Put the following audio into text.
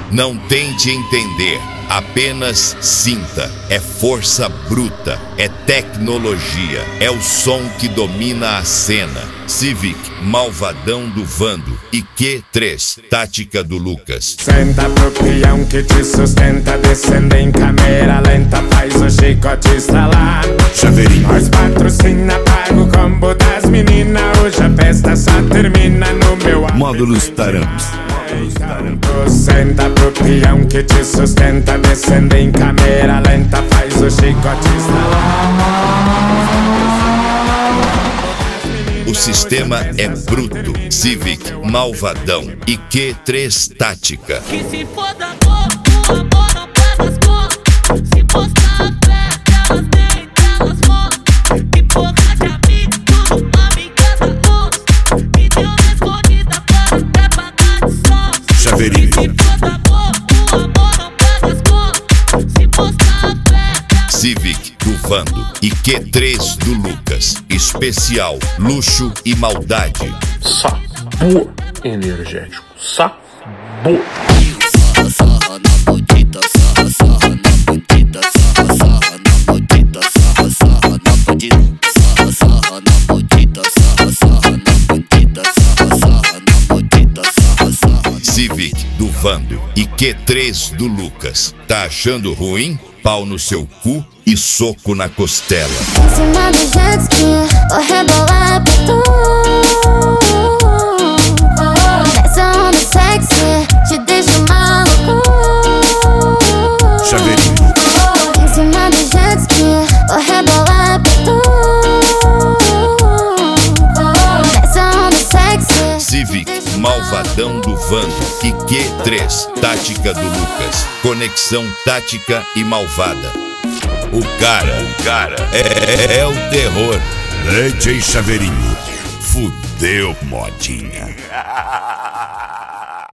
Não tente entender, apenas sinta. É força bruta, é tecnologia, é o som que domina a cena. Civic, malvadão do Vando. E Q3, tática do Lucas. Senta pro peão que te sustenta, descendo em câmera lenta, faz o chicote estralar. Chaveirinho. Nós patrocina, paga o combo das meninas. Hoje a festa só termina no meu Módulos Tarampos. Senta pro peão que te sustenta, descendo em câmera lenta, faz o chicote estralar. O sistema é bruto, Civic, malvadão. E Q3, tática. Que se foda o amor não pega as cores. Se postar a fé, elas nem elas morrem. Que porra de amigo, tudo amiga da luz. Me deu na escondida para até pagar de só. Chaveirinho. Que se foda o amor não pega as cores. Se postar a fé, Civic do Vando e Q3 do Lucas. Especial, luxo e maldade. Sabor energético. Sabor. Sarra na bandida, sarra na bandida, sarra na bandida, sarra na bandida, sarra na bandida, sarra na bandida, sarra na bandida, sarra. Civic do Vando e Q3 do Lucas. Tá achando ruim? Pau no seu cu e soco na costela. Em cima do jet ski, vou rebolar pra tu. Essa onda sexy te deixa maluco. Chaveirinho. Em cima do jet ski, vou rebolar pra tu. Essa onda sexy. Civic, malvadão do Vando e Q3, tática do Lucas. Conexão tática e malvada. O cara é o terror. DJ Chaveirinho. Fudeu, modinha.